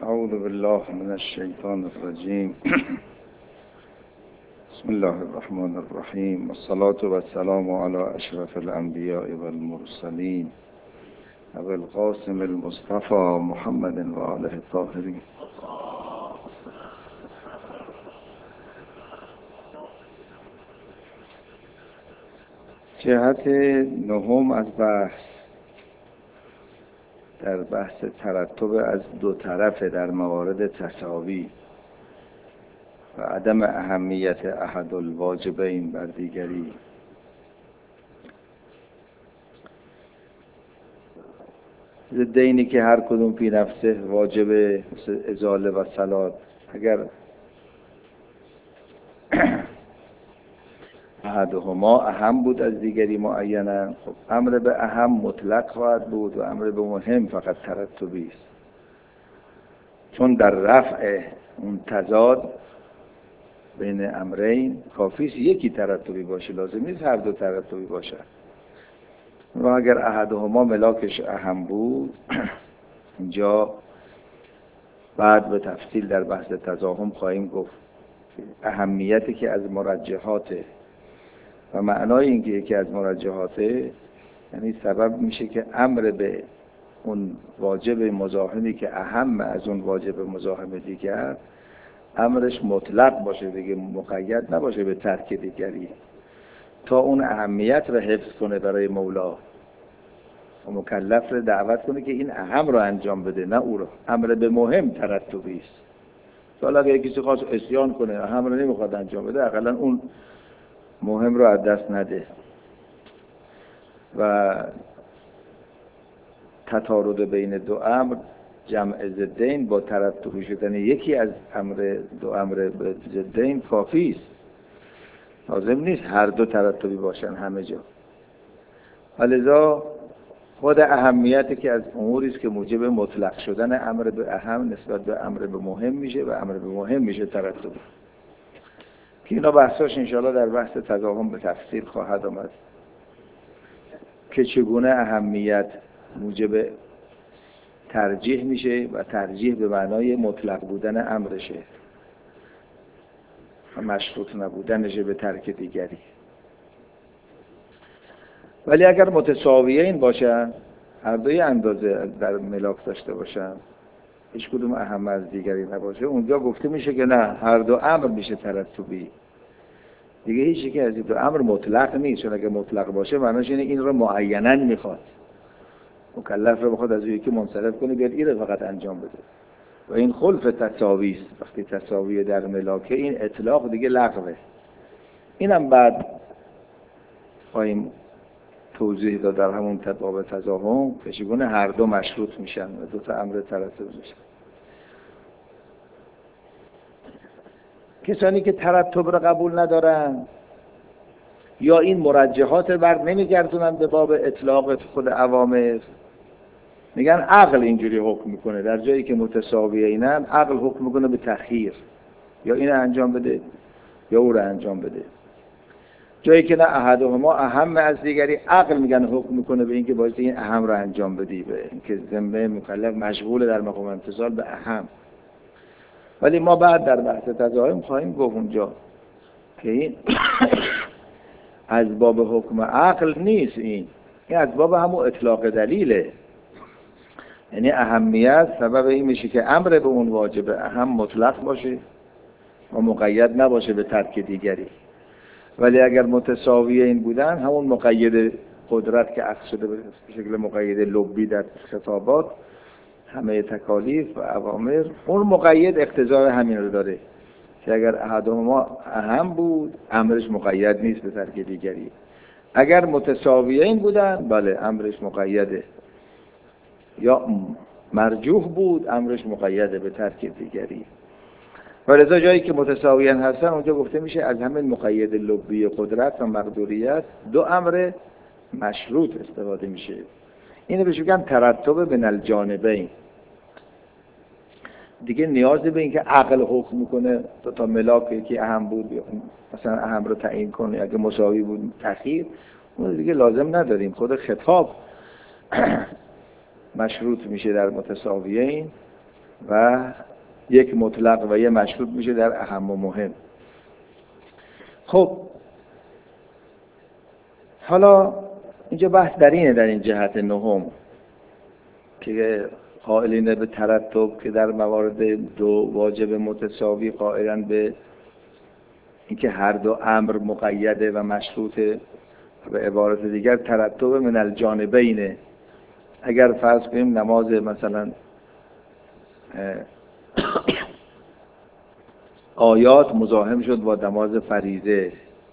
اعوذ بالله من الشیطان الرجیم. بسم الله الرحمن الرحیم. والصلاة والسلام علی اشرف الانبیاء والمرسلین ابی القاسم المصطفى محمد و آله الطاهرین. جهت نهم از بحث در بحث ترتب از دو طرف در موارد تساوی و عدم اهمیت احد الواجبین بر دیگری. ضدینی که هر کدوم فی نفسه واجبه، مثل ازاله و صلات، اگر احدهما اهم بود از دیگری معینا، خب امر به اهم مطلق خواهد بود و امر به مهم فقط ترتبی است، چون در رفع اون تضاد بین امرین کافی است یکی ترتبی باشه، لازم نیست هر دو ترتبی باشه. و اگر احدهما ملاکش اهم بود اینجا بعد به تفصیل در بحث تزاحم خواهیم گفت اهمیتی که از مرجحاته و معنای اینکه یکی از مرجحاته یعنی سبب میشه که امر به اون واجب مزاحمی که اهم از اون واجب مزاحم دیگر امرش مطلق باشه دیگه، مقید نباشه به ترک دیگری، تا اون اهمیت رو حفظ کنه برای مولا و مکلف رو دعوت کنه که این اهم رو انجام بده، نه او رو. امر به مهم ترتبی است. حالا اگه کسی خواست عصیان کنه اهم رو نمیخواد انجام بده، حداقل اون مهم رو از دست نده. و تطارد بین دو امر جمع ضدین با ترتبی شدن یکی از دو امر ضدین کافی است، لازم نیست هر دو ترتبی باشن همه جا. لذا خود اهمیتی که از اموری است که موجب مطلق شدن امر به اهم نسبت به امر به مهم میشه و امر به مهم میشه ترتبی، که اینا بحثاش انشاءالله در بحث تزاحم به تفصیل خواهد آمد که چگونه اهمیت موجب ترجیح میشه و ترجیح به معنای مطلق بودن امرشه و مشروط نبودنشه به ترک دیگری. ولی اگر متساویین باشن، هر دوی اندازه در ملاک داشته باشن، هیچ کدوم اهم از دیگری نباشه، اونجا گفته میشه که نه، هر دو امر میشه ترتبی دیگه. هیچ یک از این دو امر مطلق نیست، چون اگه مطلق باشه معناش اینه این رو معیناً میخواد، مکلف رو بخواد از یکی منصرف کنه بیاد این رو فقط انجام بده. و این خلف تساوی است. وقتی تساوی در ملاکه این اطلاق دیگه لغوه. اینم بعد خواهیم توضیح داد در همون باب تزاحم که چگونه هر دو مشروط میشن و دو تا امر ترتب میشن. کسانی که ترتب رو قبول ندارن یا این مرجحات بر نمیگردونن به باب اطلاق خود اوامر، میگن عقل اینجوری حکم میکنه، در جایی که متساویه اینن عقل حکم میکنه به تأخیر، یا اینو انجام بده یا او رو انجام بده. جایی که نه احدهما اهم از دیگری، عقل میگن حکم میکنه به اینکه باید این اهم رو انجام بدی، به اینکه ذمه مکلف مشغول در مقام امتثال به اهم. ولی ما بعد در بحث تزاحم خواهیم گفت اونجا که این از باب حکم عقل نیست، این از باب همون اطلاق دلیله. یعنی اهمیت سبب این میشه که امر به اون واجب اهم مطلق باشه و مقید نباشه به ترک دیگری. ولی اگر متساویه این بودن، همون مقید قدرت که اخذ شده به شکل مقید لبی در خطابات، همه تکالیف و اوامر، اون مقید اقتضای همین رو داره که اگر احدهما اهم بود امرش مقید نیست به ترک دیگری. اگر متساویه این بودن بله امرش مقیده، یا مرجوح بود امرش مقیده به ترک دیگری. ولذا جایی که متساویان هستن اونجا گفته میشه از همین مقید لبی قدرت و مقدوریت دو امر مشروط استفاده میشه. اینو بهش میگن ترتب بین الجانبین. دیگه نیازی به این که عقل حکم میکنه تا ملاک که اهم بود یا مثلا اهم رو تعیین کنه، اگه مساوی بود تأخیر، اون دیگه لازم نداریم. خود خطاب مشروط میشه در متساویین و یک مطلق و یک مشروط میشه در اهم و مهم. خب حالا اینجا بحث در اینه، در این جهت نهم که قائلین به ترتب که در موارد دو واجب متساوی قائلن به اینکه هر دو امر مقیده و مشروطه. به عبارت دیگر ترتب من الجانبینه. اگر فرض کنیم نماز مثلا آیات مزاحم شد با نماز فریضه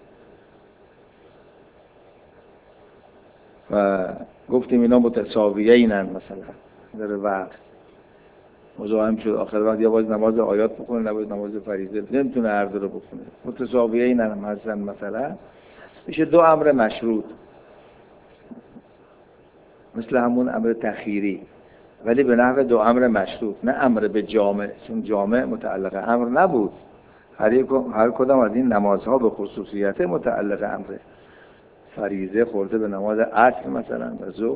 و گفتیم اینا متساویینن، مثلا در وقت مزاحم شد آخر وقت یا باید نماز آیات بخونه یا باید نماز فریضه، نمیتونه هر دو رو بخونه، متساویینن هم هستن، مثلا میشه دو امر مشروط، مثل همون امر تخییری، ولی به نحو دو امر مشروط، نه امر به جامع، چون جامع متعلق امر نبود. هر کدام از این نمازها به خصوصیت متعلق امره. فریضه خورده به نماز عصر مثلا و ظهر،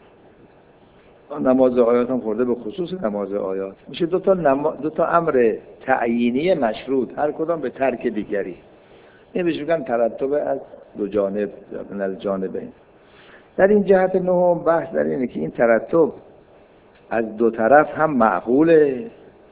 نماز آیات هم خورده به خصوص نماز آیات. میشه دو تا امر تعیینی مشروط، هر کدام به ترک دیگری. این بهش میگن ترتب از دو جانب من الجانبین. در این جهت نهم بحث در اینه که این ترتب از دو طرف هم معقوله،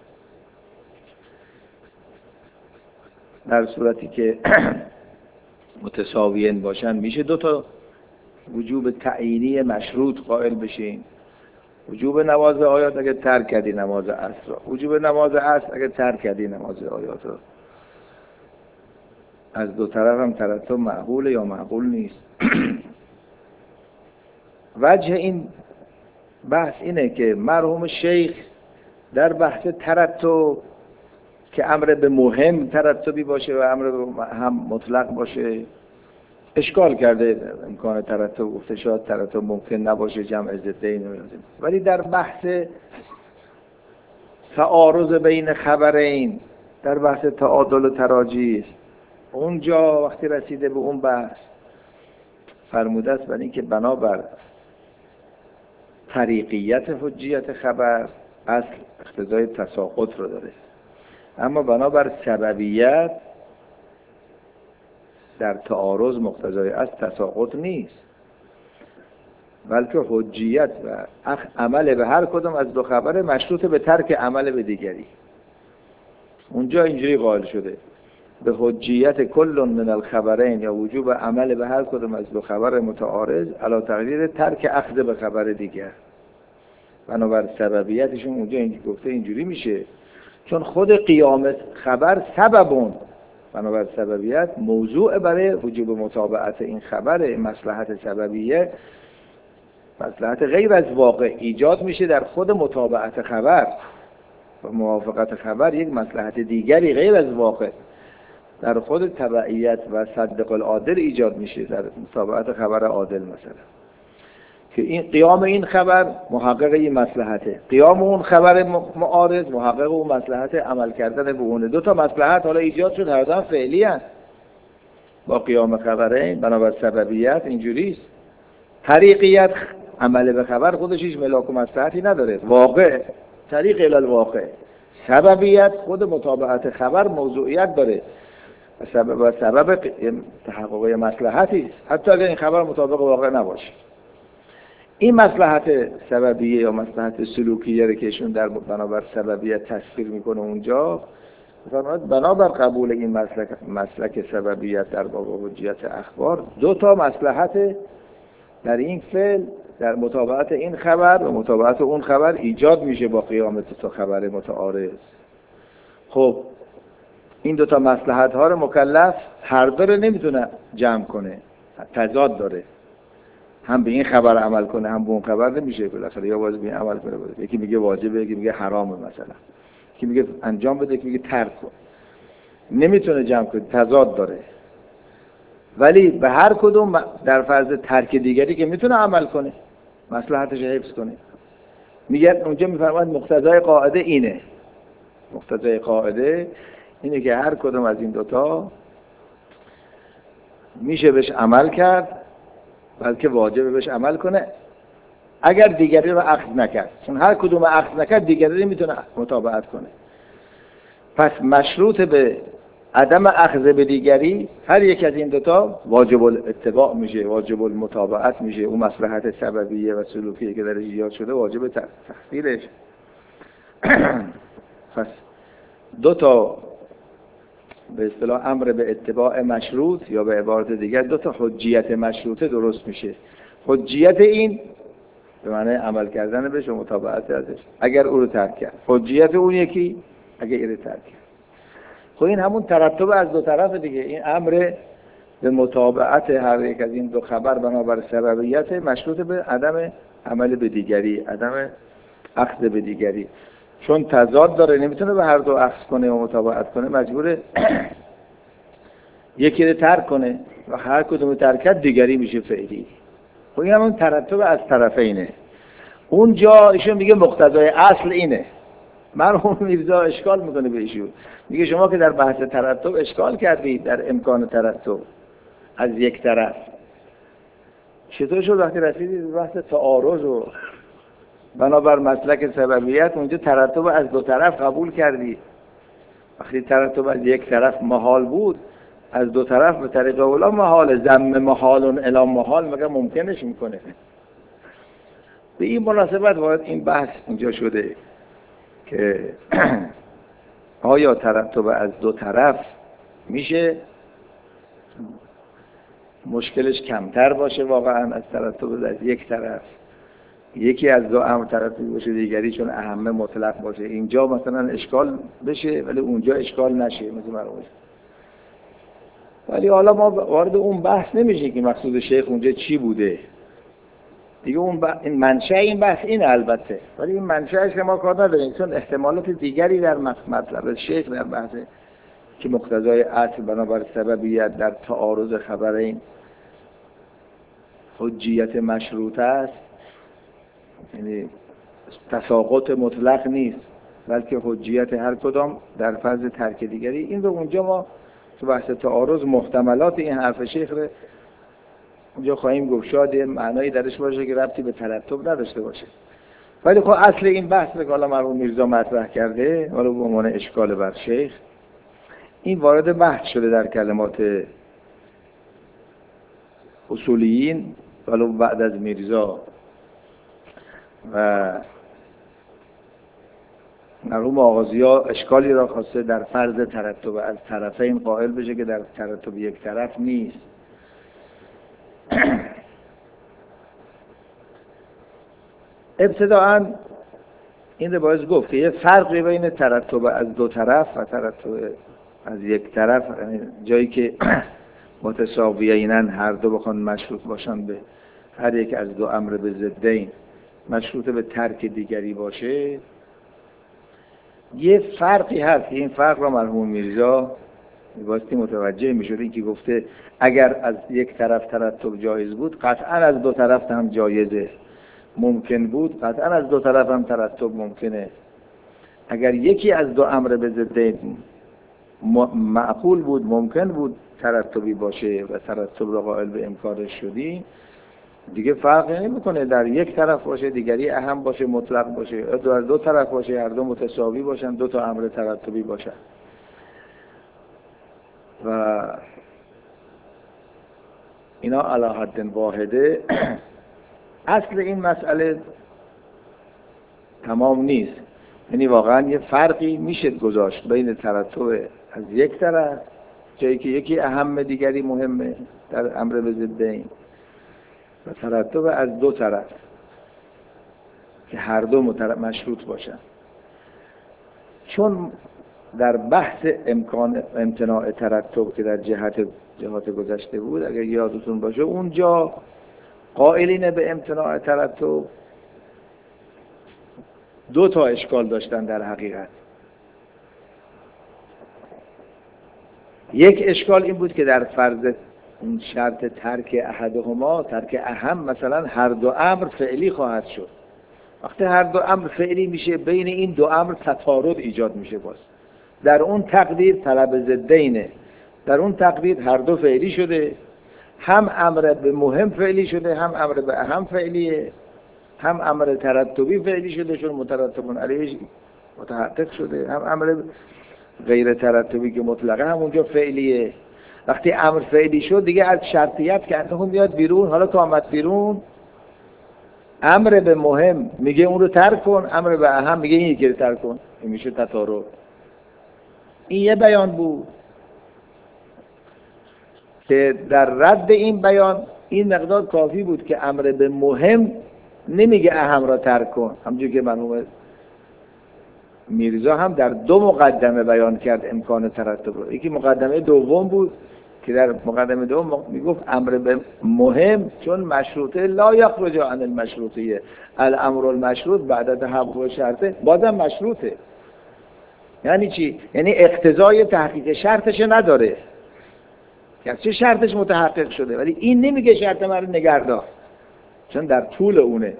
در صورتی که متساویین باشن میشه دو تا وجوب تعیینی مشروط قائل بشین. وجوب نماز آیات اگه ترک کردی نماز عصر، وجوب نماز عصر اگه ترک کردی نماز آیات رو. از دو طرف هم ترتب معقوله یا معقول نیست. وجه این بحث اینه که مرحوم شیخ در بحث ترتب که امر به مهم ترتبی باشه و امر به هم مطلق باشه اشکال کرده. امکان ترتب گفته شاید ترتب ممکن نباشه، جمع ضدین، ولی در بحث تعارض بین خبرین، در بحث تعادل و تراجیح، اونجا وقتی رسیده به اون بحث فرموده است برای اینکه بنابر طریقیت حجیت خبر اصل اقتضای تساقط رو داره، اما بنابر سببیت در تعارض مقتضای اصل تساقط نیست، بلکه حجیت و عمل به هر کدام از دو خبر مشروط به ترک عمل به دیگری. اونجا اینجوری قائل شده به حجیت کل من الخبرین یا وجوب عمل به هر کدام از دو خبر متعارض علی تقدیر ترک اخذ به خبر دیگر. بنابر سببیتشون اونجا گفته اینجوری میشه، چون خود قیام خبر سببون، بنابر سببیت موضوع برای وجوب متابعت این خبر مصلحت سببیه، مصلحت غیر از واقع ایجاد میشه در خود متابعت خبر و موافقت خبر. یک مصلحت دیگری غیر از واقع در خود تبعیت و صدق العادل ایجاد میشه در متابعت خبر عادل، مثلا که این قیام این خبر محقق این مصلحته، قیام اون خبر معارض محقق اون مصلحت عمل کردن به اون. دو تا مصلحت حالا ایجاد شد، هر دو فعلی هست با قیام خبرین. بنابر سببیت اینجوریست. طریقیت عمل به خبر خودش هیچ ملاک و مصلحتی نداره، واقع طریق الی الواقع. سببیت خود متابعت خبر موضوعیت داره و سبب تحقق مصلحتی است، حتی اگر این خبر مطابق واقع نباشه. این مصلحت سببیه یا مصلحت سلوکیه رو که ایشون در بنابر سببیت تصویر میکنه اونجا، بنابر قبول این مسلک سببیت در باب حجیت اخبار، دو تا مصلحت در این فعل در متابعت این خبر و متابعت اون خبر ایجاد میشه با قیام دو تا خبر متعارض. خب این دو تا مصلحت ها رو مکلف هر دو رو نمیتونه جمع کنه، تضاد داره، هم به این خبر عمل کنه هم به اون خبر نمیشه بالاخره، یا باید به این عمل کنه. یکی میگه واجبه، یکی میگه حرامه، مثلا یکی میگه انجام بده، یکی میگه ترک کن، نمیتونه جمع کنه، تضاد داره. ولی به هر کدوم در فرض ترک دیگری که میتونه عمل کنه، مصلحتش حفظ کنه. میگه اونجا میفرماید مقتضای قاعده اینه، مقتضای قاعده اینه که هر کدوم از این دوتا میشه بهش عمل کرد، بلکه واجبه بهش عمل کنه، اگر دیگری رو اخذ نکرد، چون هر کدوم اخذ نکرد دیگری میتونه متابعت کنه. پس مشروط به عدم اخذ به دیگری هر یک از این دوتا واجب الاتباع میشه، واجب المتابعت میشه. اون مصلحت سببیه و سلوکیه که در ایجاد شده واجب تحصیلش. پس دو تا به اصطلاح امر به اتباع مشروط، یا به عبارت دیگر دو تا حجیت مشروطه درست میشه. حجیت این به معنی عمل کردن بهش و متابعت ازش اگر او رو ترک کرد، حجیت اون یکی اگر این رو ترک کرد. خب این همون ترتب از دو طرف دیگه. این امر به متابعت هر یک از این دو خبر بنابر سببیت مشروط به عدم عمل به دیگری، عدم اخذ به دیگری. چون تضاد داره، نمیتونه به هر دو اخذ کنه و متابعت کنه، مجبوره یکی رو ترک کنه و هر کدوم ترک کرد دیگری میشه فعلی. خب این همون ترتب از طرفینه. اونجا ایشون میگه مقتضای اصل اینه. مرحوم میرزا اشکال میکنه به ایشون، میگه شما که در بحث ترتب اشکال کردید در امکان ترتب از یک طرف، چطور شد وقتی رسیدید به بحث تعارض و بنابر مسلک سببیت اونجا ترتب از دو طرف قبول کردید؟ وقتی ترتب از یک طرف محال بود، از دو طرف به طریق اولا محال، ضم محال الی محال مگر ممکنش میکنه؟ به این مناسبت وارد این بحث اینجا شده که آیا ترتب از دو طرف میشه مشکلش کمتر باشه واقعا از ترتب از یک طرف، یکی از دو امر ترتب باشه دیگری چون اهمه مطلق باشه، اینجا مثلا اشکال بشه ولی اونجا اشکال نشه مثل مرحوم. ولی حالا ما وارد اون بحث نمیشه که مقصود شیخ اونجا چی بوده دیگه. اون این منشأ این بحث اینه البته، ولی این منشأش ما کار نداریم چون احتمالات دیگری در مطلب شیخ در بحث که مقتضای اصل بنابر سببیت در تعارض خبرین حجیت مشروط است، یعنی تساقط مطلق نیست بلکه حجیت هر کدام در فرض ترک دیگری. این رو اونجا ما تو بحث تعارض محتملات این حرف شیخ رو اونجا خواهیم گفت، شاید معنایی درش باشه که ربطی به ترتب نداشته باشه. ولی خب اصل این بحث رو که حالا مرحوم میرزا مطرح کرده حالا به عنوان اشکال بر شیخ، این وارد بحث شده در کلمات اصولیین حالا بعد از میرزا و مرحوم آغازی‌ها اشکالی را خواسته در فرض ترتب از طرفین قائل بشه که در ترتب یک طرف نیست. ابتداءً این رو باید گفت که یه فرقی بین ترتب از دو طرف و ترتب از یک طرف، یعنی جایی که متساویینن هر دو بخوان مشروط باشن به هر یک از دو امر به ضدین مشروط به ترک دیگری باشه، یه فرقی هست. این فرق را مرحوم میرزا باستی متوجه میشد، این که گفته اگر از یک طرف ترتب جایز بود قطعا از دو طرف هم جایزه، ممکن بود قطعا از دو طرف هم ترتب ممکنه. اگر یکی از دو امر به ضدین معقول بود، ممکن بود ترتبی باشه و ترتب را قائل به امکانش شدی، دیگه فرقی نمیکنه در یک طرف باشه دیگری اهم باشه مطلق باشه، در دو طرف باشه هر دو متساوی باشن، دو تا امر ترتبی باشن. و اینا علی حد واحده. اصل این مسئله تمام نیست، یعنی واقعا یه فرقی میشه گذاشت بین ترتب از یک طرف جایی که یکی اهم دیگری مهمه در امر به ضدین و ترتب از دو طرف که هر دو مشروط باشن. چون در بحث امکان امتناع ترتب که در جهات گذشته بود اگر یادتون باشه، اونجا قائلین به امتناع ترتب دو تا اشکال داشتن در حقیقت. یک اشکال این بود که در فرض این شرط ترک احدهما، ترک اهم، مثلا هر دو امر فعلی خواهد شد. وقتی هر دو امر فعلی میشه بین این دو امر تطارد ایجاد میشه. باز در اون تقدیر طلب ضدینه، در اون تقدیر هر دو فعلی شده، هم امر به مهم فعلی شده هم امر به اهم فعلیه، هم امر ترتبی فعلی شده چون مترتبون علیه متحقق شده، هم امر غیر ترتبی که مطلقه همونجا فعلیه. وقتی امر فعلی شد دیگه از شرطیت که انه میاد بیرون. حالا که آمد بیرون، امر به مهم میگه اون رو ترک کن، امر به اهم میگه این یکی رو ترک کن. این میشه تطارق. این یه بیان بود که در رد این بیان این مقدار کافی بود که امر به مهم نمیگه اهم را ترک کن. همونجوری که مرحوم میرزا هم در 2 مقدمه بیان کرد امکان ترتب رو. یکی مقدمه دوم بود که در مقدمه دوم میگفت امر به مهم چون مشروطه لا یخرج عن المشروطیه، الامر المشروط بعد تحقق شرطه بازم مشروطه. یعنی چی؟ یعنی اقتضای تحقیق شرطش نداره، چه شرطش متحقق شده، ولی این نمیگه شرط من رو نگهدار چون در طول اونه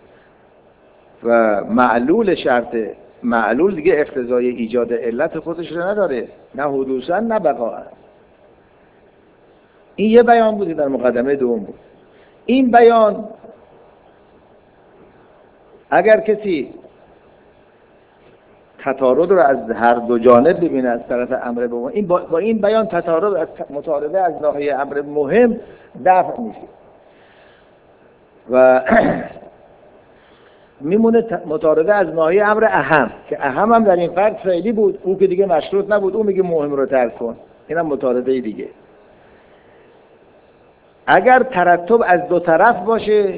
و معلول شرطه. معلول دیگه اقتضای ایجاد علت خودش رو نداره، نه حدوثا نه بقاء. این یه بیان بودی در مقدمه دوم بود. این بیان اگر کسی تطارد رو از هر دو جانب ببینه از طرف امر به مهم، این با این بیان تطارد از مطارده از ناحیه امر مهم دفع میشه و میمونه مطارده از ناحیه امر اهم که اهم هم در این فرد فعلی بود، او که دیگه مشروط نبود، او میگه مهم رو ترک کن. اینم مطارده دیگه. اگر ترتب از 2 طرف باشه،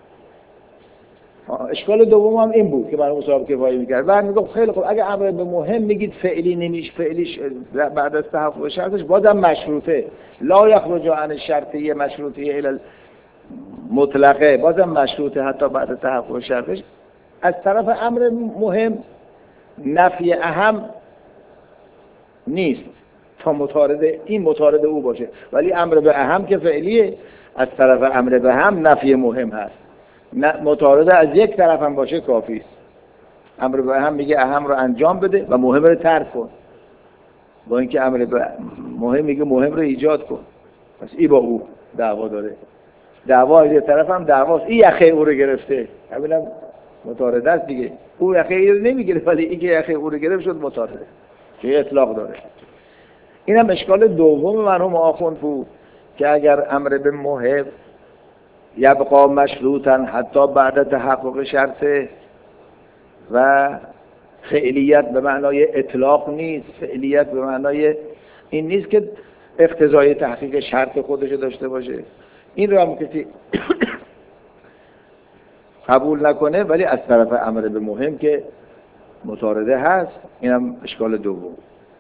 اشکال دوم هم این بود که برای مصاحب کفایی میکرد. بعد میگفت خیلی خوب اگر امر به مهم میگید فعلی نمیشه، فعلیش بعد از تحقق شرطش بازم مشروطه، لا یخرج عن الشرطیه مشروطیه الی مطلقه، بازم مشروطه حتی بعد تحقق شرطش. از طرف امر مهم نفی اهم نیست تا مطارده این مطارده او باشه، ولی امر به اهم که فعلیه، از طرف امر به هم نفی مهم هست. مطارده از یک طرف هم باشه کافی است. امر به اهم میگه اهم رو انجام بده و مهم رو ترک کن، با اینکه امر به مهم میگه مهم رو ایجاد کن. پس این با او دعوا داره. دعوا از یک طرف هم دعواست، این یخه او رو گرفته، همینم مطارده است دیگه. او یخه ای رو نمیگیره ولی این که یخه او رو گرفت شد مطارده، که اطلاق داره. اینم اشکال دوم مرحوم آخوند بود که اگر امر به مهم یبقا مشروطا حتی بعد تحقق شرطه و فعلیت به معنای اطلاق نیست، فعلیت به معنای این نیست که اقتضای تحقیق شرط خودش داشته باشه. این رو هم کسی قبول نکنه ولی از طرف امر به مهم که مطارده هست، اینم اشکال دوم.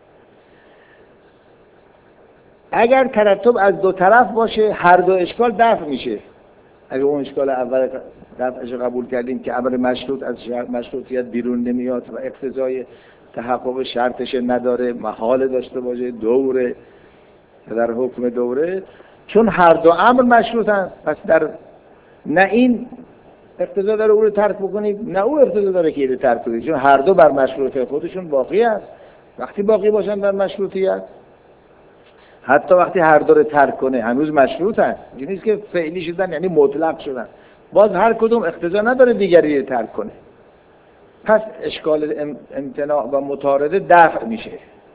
اگر ترتب از 2 طرف باشه هر دو اشکال دفع میشه. اگر اون اشکال اول دفعش قبول کردیم که امر مشروط از مشروطیت بیرون نمیاد و اقتضای تحقق شرطش نداره، محال داشته باشه، دوره در حکم دوره، چون هر دو امر مشروطن، پس در نه این اقتضا داره او رو ترک بکنید نه او اقتضا داره که اینو ترک کنید، چون هر دو بر مشروطیت خودشون باقی هست. وقتی باقی باشن بر مشروطیت، حتی وقتی هر دو رو ترک کنه هنوز مشروطن، این نیست که فعلی شدن یعنی مطلق شدن، باز هر کدوم اقتضا نداره دیگری رو ترک کنه. پس اشکال امتناع و مطارده دفع میشه.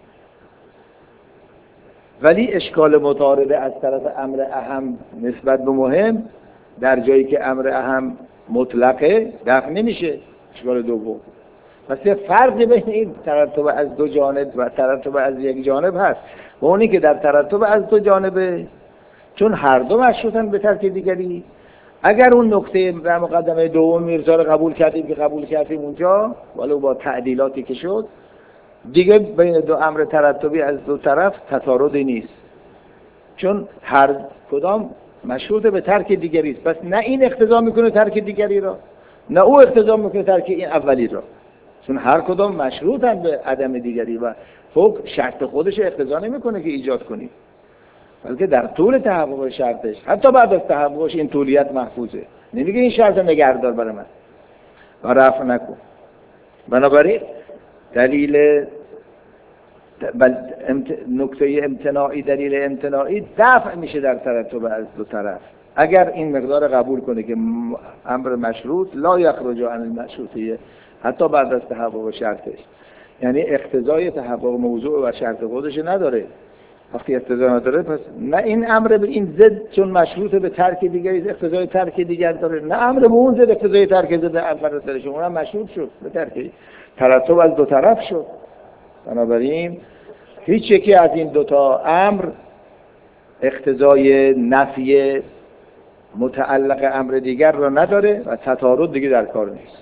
ولی اشکال مطارده از طرف امر اهم نسبت به مهم در جایی که امر اهم مطلقه دفع نمیشه. اشکال دوم. پس یه فرقی بین این ترتب از 2 جانب و ترتب از یک جانب هست. و اونی که در ترتب از 2 جانبه چون هر دو مشروطن به ترک دیگری. اگر اون نکته در مقدمه دوم میرزا رو قبول کردیم که قبول کردیم اونجا، ولو با تعدیلاتی که شد، دیگه بین 2 امر ترتبی از 2 طرف تطاردی نیست، چون هر کدام مشروط به ترک دیگری است. پس نه این اقتضا میکنه ترک دیگری را نه او اقتضا میکنه ترک این اولی را، چون هر کدام مشروطن به عدم دیگری و حکم شرط خودش اقتضا نمیکنه که ایجاد کنی، بلکه در طول تحقق شرطش حتی بعد از تحققش این طولیت محفوظه. نمیگه این شرط نگهدار برای من و رفع نکن. بنابراین دلیل نکته امتناعی، دلیل امتناعی دفع میشه در ترتب از 2 طرف. اگر این مقدار قبول کنه که امر مشروط لا یخرج عن المشروطیه حتی بعد از تحقق شرطش، یعنی اقتضای تحقق موضوع و شرط خودش نداره. وقتی اقتضا نداره پس نه این امر به این ضد چون مشروط به ترک دیگری اقتضای ترک دیگر داره، نه امر به اون ضد اقتضای ترک ضد اول سرش اونم مشروط شد به ترک، ترتب از دو طرف شد. بنابراین هیچ یکی از این دوتا امر اقتضای نفی متعلق امر دیگر را نداره و تطارد دیگه در کار نیست.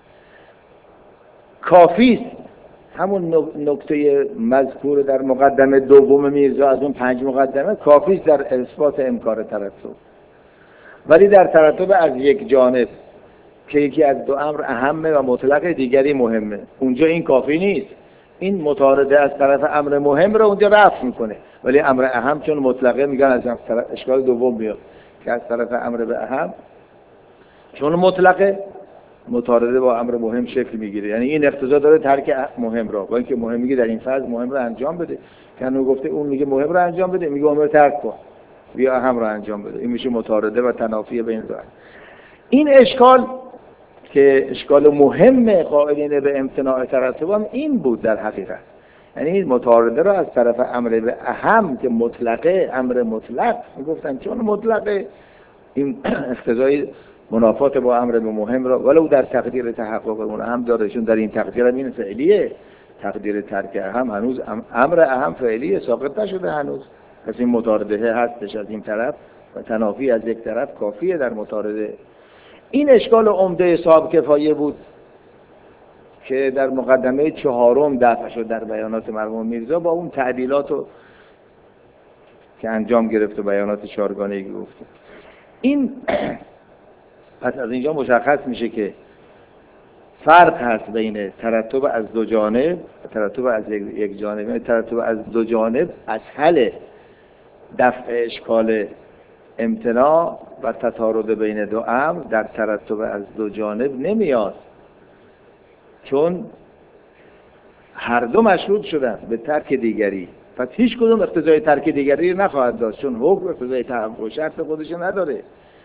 کافیست همون نکته مذکور در مقدمه دوم میرزا از اون 5 مقدمه کافیست در اثبات امکان ترتب، ولی در ترتب از یک جانب که یکی از دو امر اهمه و مطلق دیگری مهمه اونجا این کافی نیست. این متعارضه از طرف امر مهم را اونجا رفع میکنه، ولی امر اهم چون مطلقه میگن از اشکال دوم میاد که از طرف امر به اهم چون مطلقه متعارضه با امر مهم شکل میگیره. یعنی این اقتضا داره ترک مهم را، با اینکه مهم میگه در این فاز مهم را انجام بده، کنو گفته اون میگه مهم را انجام بده، میگه امر ترک کن بیا اهم را انجام بده. این میشه متعارضه و تنافی بین دو. این اشکال که اشکال مهم قائلین به امتناع ترتب هم این بود در حقیقت، یعنی متعارضه را از طرف امر به اهم که مطلقه امر مطلق میگفتن چون مطلقه این اقتضای منافات با امر به مهم را ولو در تقدیر تحقق اون هم داره، چون در این تقدیر هم این فعلیه، تقدیر ترک اهم هنوز امر اهم فعلیه ساقط نشده هنوز، پس این متعارضه هستش از این طرف و تنافی از یک طرف کافیه در متعارضه. این اشکال عمده صاحب کفایه بود که در مقدمه 4 دفع شد در بیانات مرحوم میرزا با اون تعدیلات که انجام گرفت و بیانات 4 گانه‌ای گفت. این پس از اینجا مشخص میشه که فرق هست بین ترتب از دو جانب و ترتب از یک جانب. یعنی ترتب از دو جانب از حل دفع اشکال امتناع و تطارد بین دو امر در ترتب از دو جانب نمیاد، چون هر دو مشروط شدن به ترک دیگری، پس هیچ کدوم اقتضای ترک دیگری نخواهد داشت، چون حکم اقتضای تحقق و شرط خودش نداره.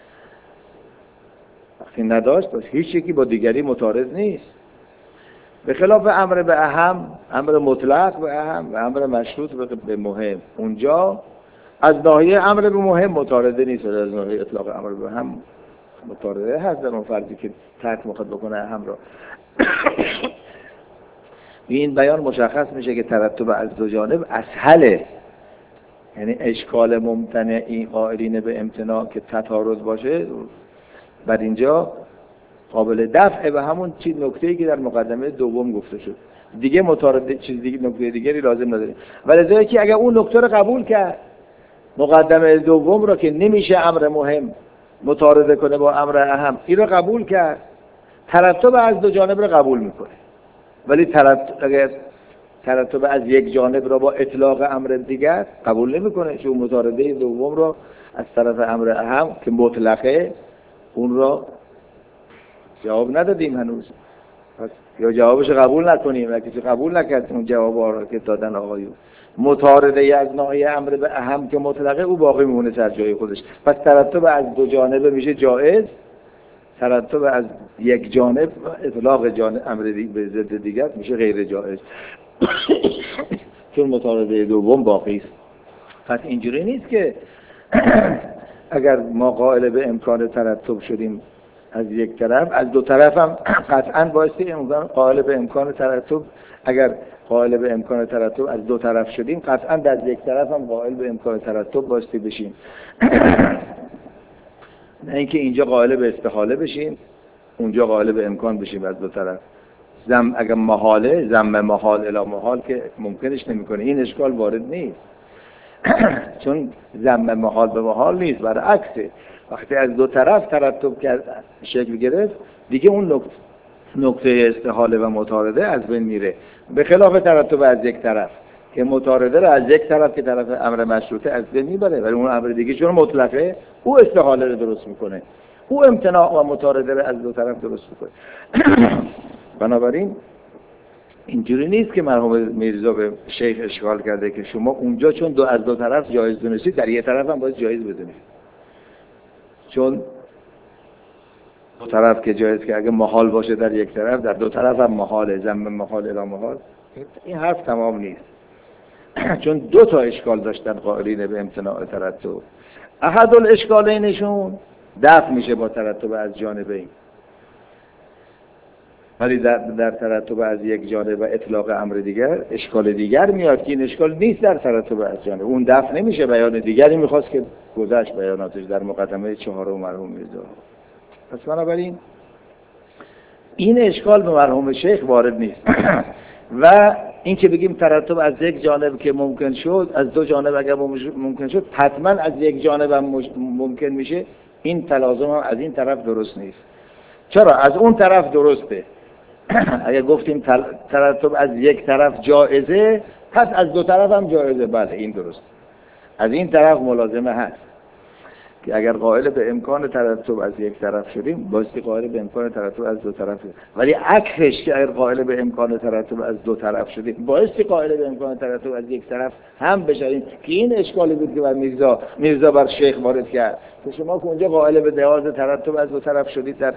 وقتی نداشت پس هیچ یکی با دیگری متعارض نیست، به خلاف امر به اهم، امر مطلق به اهم و امر مشروط به مهم. اونجا از ناحیه امر به مهم متعارضه نیست، از ناحیه اطلاق امر به هم متعارضه هست در اون فرضی که ترک مخاطب بکنه اهم را. این بیان مشخص میشه که ترتب از دو جانب اسهله، یعنی اشکال ممتنعی قائلین به امتناع که تطارض باشه بر اینجا قابل دفعه به همون چیز نکته‌ای که در مقدمه دوم گفته شد دیگه، متعارض چیز دیگه نکته دیگری لازم نداره. ولی که اگر اون نکته رو قبول کرد مقدمه دوم رو که نمیشه امر مهم متعارضه کنه با امر اهم، این رو قبول کرد ترتب از دو جانب رو قبول میکنه، ولی اگر ترتب از یک جانب رو با اطلاق امر دیگر قبول نمیکنه، چون متعارضه دوم رو از طرف امر اهم که مطلقه اون رو جواب ندادیم هنوز، پس یا جوابش قبول نکنیم و کسی قبول نکرد اون جوابا رو که دادن آقایون. متعارضه از ناحیه امر به اهم که مطلقه او باقی میمونه سر جای خودش، پس ترتب از دو جانبه میشه جائز، ترتب از یک جانب اطلاق جانب امر به ضد دیگر میشه غیر جائز چون متعارضه دوم باقی است. پس اینجوری نیست که اگر ما قائل به امکان ترتب شدیم از یک طرف از دو طرف هم قطعاً بایستی قائل به امکان ترتب، اگر قائل به امکان ترتب از دو طرف شدیم قطعاً در یک طرف هم قائل به امکان ترتب بایستی بشیم. نه اینکه اینجا قائل به استحاله بشیم اونجا قائل به امکان بشیم از دو طرف. اگر محاله ضم محال الی محال که ممکنش نمیکنه، این اشکال وارد نیست چون ضم محال به محال نیست، برعکسه. وقتی از دو طرف ترتب شکل گرفت دیگه اون نقطه استحاله و متعارضه از بین میره، به خلاف ترتب از یک طرف که متعارضه رو از یک طرف که طرف امر مشروطه از بین میبره، ولی اون امر دیگه چون مطلقه او استحاله رو درست میکنه، او امتناع و متعارضه رو از دو طرف درست میکنه. بنابراین اینجوری نیست که مرحوم میرزا به شیخ اشکال کرده که شما اونجا چون از دو طرف جایز دونستید در یک طرف هم باید جایز بدونید. چون دو طرف که جایز که اگه محال باشه در یک طرف، در دو طرف هم محاله، ضمن محال الی محال. این حرف تمام نیست. چون دو تا اشکال داشتن قائلین به امتناع ترتب. احد الاشکالینشون دفع میشه با ترتب از جانبین، ولی در ترتب از یک جانب و اطلاق امر دیگر اشکال دیگر میاد که این اشکال نیست در ترتب از جانب، اون دفع نمیشه. بیان دیگری میخواست که گذشت بیاناتش در مقدمه 4 مرحوم میرزا. پس بنابراین این اشکال به مرحوم شیخ وارد نیست. و این که بگیم ترتب از یک جانب که ممکن شد، از دو جانب اگر ممکن شد، حتما از یک جانب هم ممکن میشه، این تلازم هم از این طرف درست نیست. چرا؟ از اون طرف درسته. اگر گفتیم ترتب از یک طرف جایزه، پس از دو طرف هم جایزه. بله این درست. از این طرف ملازمه هست که اگر قائل به امکان ترتب از یک طرف شدیم، بایستی قائل به امکان ترتب از دو طرف شدیم. ولی عکسش که اگر قائل به امکان ترتب از دو طرف شدیم، بایستی قائل به امکان ترتب از یک طرف هم بشیم، که این اشکالی بود که بر میرزا بر شیخ وارد کرد. که شما که اونجا قائل به جواز ترتب از دو طرف شدید در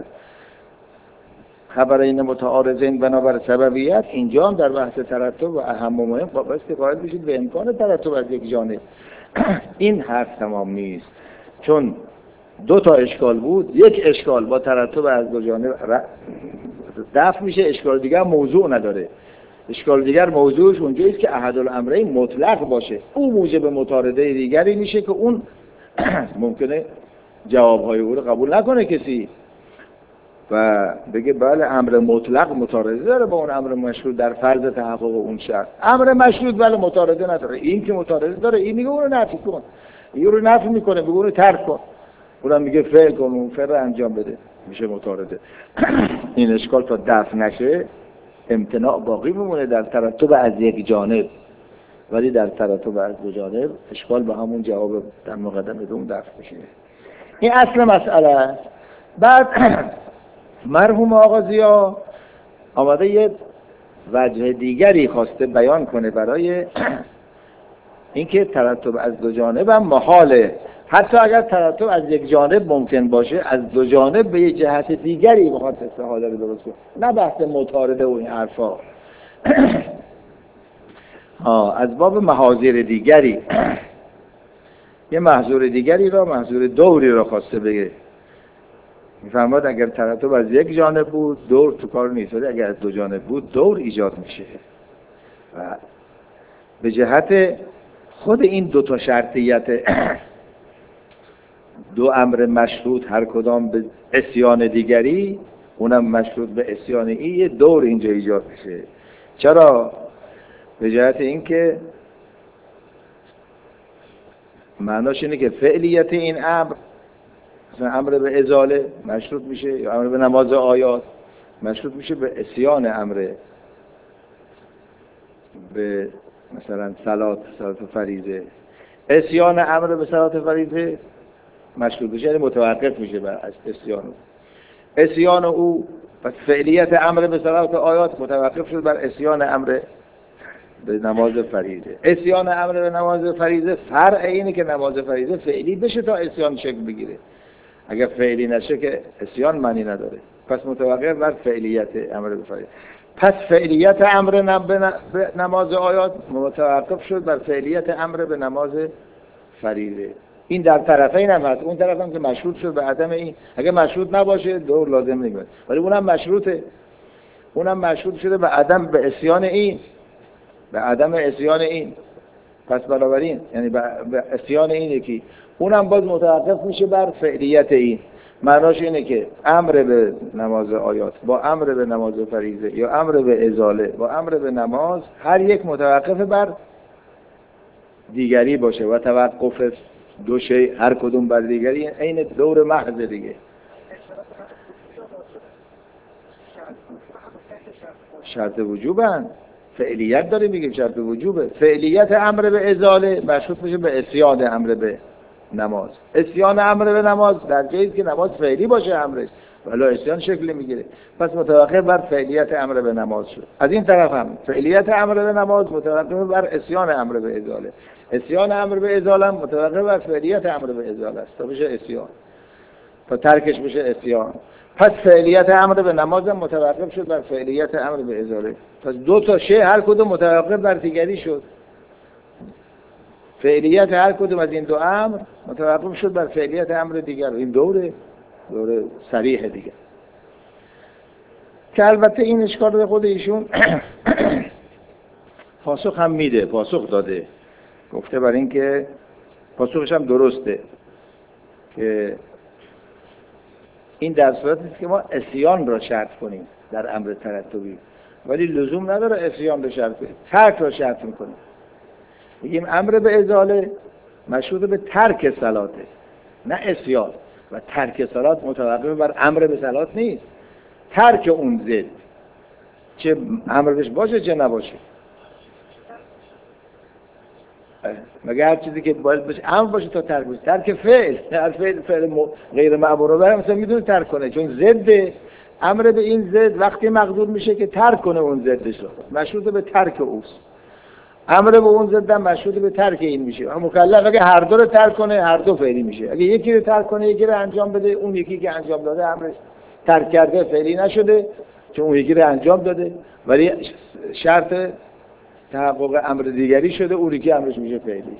خبرین متعارضین بنابر سببیت، اینجا هم در بحث ترتب و اهم و مهم بایستی قائل بشید به امکان ترتب از یک جانب. این حرف تمام نیست، چون دو تا اشکال بود. یک اشکال با ترتب از دو جانب دفع میشه، اشکال دیگر موضوع نداره. اشکال دیگر موضوعش اونجایی است که احد الامرین مطلق باشه، اون موجب مطارده دیگری میشه که اون ممکنه جوابهای او رو قبول نکنه کسی و بگه بله امر مطلق مطارده داره با اون امر مشروط در فرض تحقق اون شرط. امر مشروط ولی مطارده نداره. این که مطارده داره، این میگه اون رو نفی کن، این رو نفی میکنه، میگه اون رو ترک کن، اونم میگه فعل کن، اون فعل رو انجام بده، میشه مطارده. این اشکال تا دفع نشه امتناع باقی میمونه در ترتب از یک جانب، ولی در ترتب از دو جانب اشکال به همون جواب در مقدمه اون دفع میشه. این اصل مسئله است. بعد مرحوم آقا ضیا آمده یه وجه دیگری خواسته بیان کنه برای اینکه ترتب از دو جانب هم محاله. حتی اگر ترتب از یک جانب ممکن باشه، از دو جانب به یه جهت دیگری بخواد استحاله رو درست کنه، نه بحث مطارده و این حرفا. از باب محاذیر دیگری یه محذور دیگری را، محذور دوری را خواسته بگه. میفرماد اگر ترتب از یک جانب بود دور تو کار نیست، ولی اگر از دو جانب بود دور ایجاد میشه. و به جهت خود این دو تا شرطیت دو امر مشروط هر کدام به عصیان دیگری، اونم مشروط به عصیان این، یه دور اینجا ایجاد میشه. چرا؟ به جهت اینکه معناش اینه که فعلیت این امر، مثلا امر به ازاله مشروط میشه، یا امر به نماز آیات مشروط میشه به عصیان امر به مثلا صلات فریضه. عصیان امر به صلات فریضه مشروط میشه، یعنی متوقف میشه بر عصیان او. پس فعلیت امر به صلات آیات متوقف شد بر عصیان امر به نماز فریضه. عصیان امر به نماز فریضه فرع اینه که نماز فریضه فعلی بشه تا عصیان شکل بگیره. اگر فعلی نشه که عصیان معنی نداره. پس متوقف بر فعلیت امر به فریضه. پس فعلیت امر به نماز آیات متوقف شد بر فعلیت امر به نماز فریضه. این در طرفین هم هست. اون طرف هم که مشروط شد به عدم این، اگه مشروط نباشه دور لازم نمیاد، ولی اونم مشروطه، اونم مشروط شده به عدم به عصیان این، به عدم عصیان این. پس بنابراین یعنی به عصیان این یکی، اونم باز متوقف میشه بر فعلیت این. معناش اینه که امر به نماز آیات با امر به نماز فریضه یا امر به ازاله با امر به نماز، هر یک متوقف بر دیگری باشه و توقف دو شی هر کدوم بر دیگری عین دور محض دیگه. شرط وجوبن، فعلیت داره میگیم شرط وجوبه. فعلیت امر به ازاله مشروط میشه به عصیان امر به نماز. عصیان امر به نماز در جایی که نماز فعلی باشه امرش، ولی عصیان شکل میگیره، پس متوقف بر فعلیت امر به نماز شد. از این طرف هم فعلیت امر به نماز متوقف بر عصیان امر به ازاله. عصیان امر به ازاله متوقف بر فعلیت امر به ازاله است تا بشه عصیان. تا ترکش بشه عصیان. پس فعلیت امر به نماز متوقف شد بر فعلیت امر به ازاله. پس دو تا شی هر کدوم متوقف بر دیگری شد. فعلیت هر کدوم از این دو امر متوقف شد بر فعلیت امر دیگر. این دوره صریح دیگه که البته این اشکال رو خود ایشون پاسخ هم میده، پاسخ داده، گفته برای این که پاسخش هم درسته که این در صورتی است که ما عصیان را شرط کنیم در امر ترتبی، ولی لزوم نداره عصیان رو شرط کنیم، ترک را شرط میکنیم. میگیم امر به ازاله مشروط به ترک صلاته نه عصیان، و ترک صلات متوقف بر امر به صلات نیست. ترک اون ضد چه امر بهش باشه چه نباشه، مگه هر چیزی که باید باشه امر باشه تا ترک باشه. ترک فعل، هر فعل غیر مأمور به مثلا میدونه ترک کنه، چون ضد امر به این ضد وقتی مقدور میشه که ترک کنه اون ضدش رو، مشروط به ترک اوست. امر به اون ضد هم مشروط به ترک این میشه. مکلف اگه هر دو رو ترک کنه هر دو فعلی میشه. اگه یکی رو ترک کنه یکی رو انجام بده، اون یکی که انجام داده امرش ترک کرده فعلی نشده چون اون یکی رو انجام داده، ولی شرط تحقق امر دیگری شده، اون یکی امرش میشه فعلی.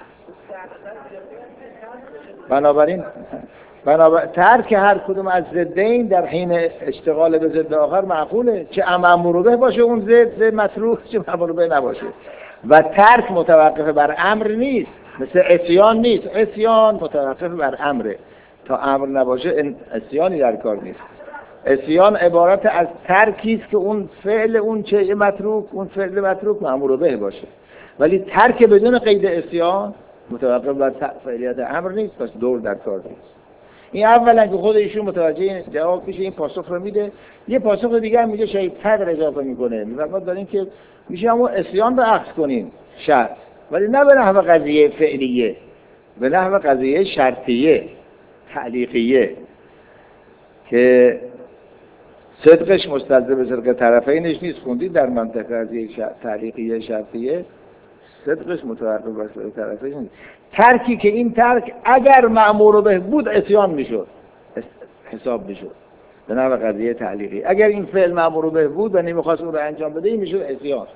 بنابراین ترک هر کدوم از ضدین در حین اشتغال به ضد آخر معقوله، چه مأمور به باشه اون ضد مطروح، چه مأمور به نباشه. و ترک متوقف بر امر نیست، مثل عصیان نیست. عصیان متوقف بر امره، تا امر نباشه عصیانی در کار نیست. عصیان عبارت از ترکی است که اون فعل اون چه متروک، اون فعل متروک مأمور به باشه، ولی ترک بدون قید عصیان متوقف بر فعلیت امر نیست، پس دور در کار نیست. این اولا که خود ایشون متوجه این جواب میشه، این پاسخ رو میده. یه پاسخ دیگه هم میگه شاید تر اضافه میکنه، میفرماد دارین که میشه همون عصیان رو عکس کنیم شرط، ولی نه به نحو قضیه فعلیه، به نحو قضیه شرطیه تعلیقیه که صدقش مستلزم صدق طرفینش نیست. خوندید در منطقه قضیه تعلیقیه شرطیه صدقش متوقف بر صدق طرفینش نیست. ترکی که این ترک اگر مأمور به بود عصیان میشد، حساب میشد به نحو قضیه تعلیقی. اگر این فعل مأمور به بود و نمیخواست اون رو انجام بده این میشد عصیان،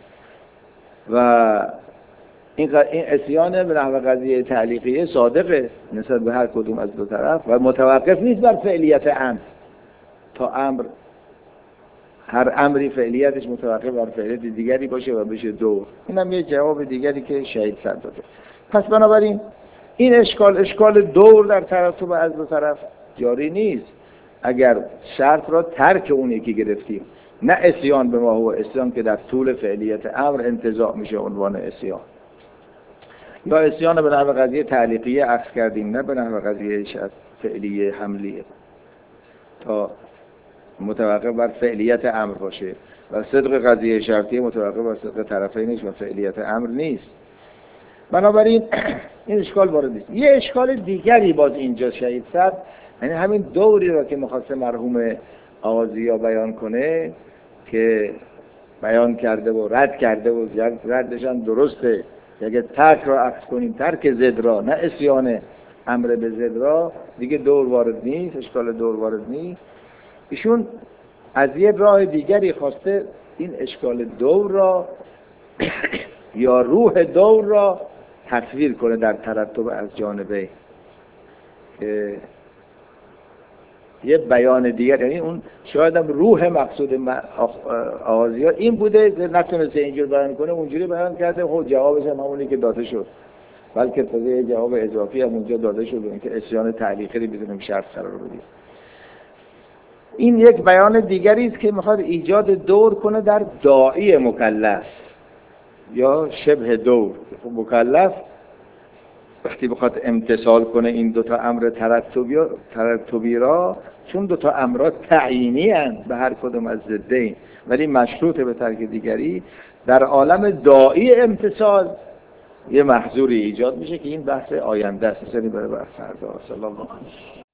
و این عصیان به نحو قضیه تعلیقیه صادقه نسبت به هر کدوم از دو طرف و متوقف نیست بر فعلیت امر. تا امر هر امری فعلیتش متوقف بر فعلیت دیگری باشه و بشه دور. اینم یه جواب دیگری که شهید سر داده. پس بنابراین این اشکال دور در ترتب از دو طرف جاری نیست اگر شرط را ترک اون یکی گرفتیم، نه عصیان به ما هو عصیان که در طول فعلیت امر انتزاع میشه عنوان عصیان، یا عصیان به نحو قضیه تعلیقیه عکس کردیم، نه به نحو قضیه فعلیه حملیه، تا متوقف بر فعلیت امر باشه و صدق قضیه شرطیه متوقف بر صدق طرفینش و فعلیت امر نیست. بنابراین این اشکال وارد نیست. یه اشکال دیگری باز اینجا شهید صد، یعنی همین دوری را که می‌خواسته مرحوم آغازیا بیان کنه که بیان کرده و رد کرده و ردش هم درسته که اگه ترک را عکس کنیم ترک ضد را نه عصیان امر به ضد را دیگه دور وارد نیست، اشکال دور وارد نیست. ایشون از یه راه دیگری خواسته این اشکال دور را یا روح دور را تصویر کنه در ترتب از جانبه، که یه بیان دیگر، یعنی اون شاید هم روح مقصود آغازی ها این بوده، نتونسته اینجور بیان کنه اونجوری بیان کرده، خب جوابش هم همونی که داده شد، بلکه تازه یه جواب اضافی هم اونجا داده شد، اینکه عصیان تعلیقی رو بدونیم شرط قرار بدیم. این یک بیان دیگری است که میخواد ایجاد دور کنه در داعی مکلف یا شبه دور. مکلف وقتی بخواد امتثال کنه این دوتا امر ترتبی را، چون دوتا امر تعیینی هستند به هر کدوم از ضدین ولی مشروط به ترک دیگری، در عالم داعی امتثال یه محظوری ایجاد میشه که این بحث آینده است. برای بحث فردا. صلی الله علیه و